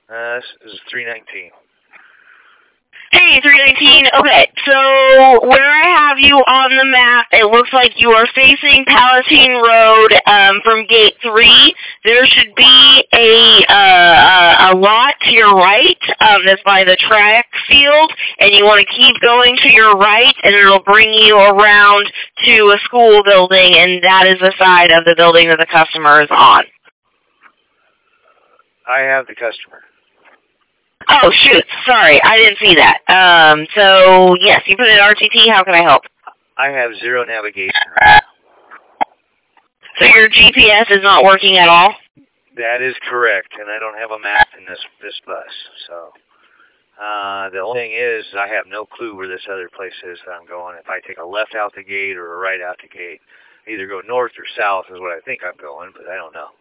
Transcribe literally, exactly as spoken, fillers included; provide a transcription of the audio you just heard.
Uh, this is three nineteen. Hey, three nineteen. Okay, so where I have you on the map, it looks like you are facing Palatine Road um, from Gate three. There should be a uh, a lot to your right um, that's by the track field, and you want to keep going to your right, and it'll bring you around to a school building, and that is the side of the building that the customer is on. I have the customer. Oh, shoot. Sorry, I didn't see that. Um, so, yes, you put it in R T T. How can I help? I have zero navigation right now. So your G P S is not working at all? That is correct, and I don't have a map in this this bus. So, uh, the only thing is, I have no clue where this other place is that I'm going. If I take a left out the gate or a right out the gate, either go north or south is what I think I'm going, but I don't know.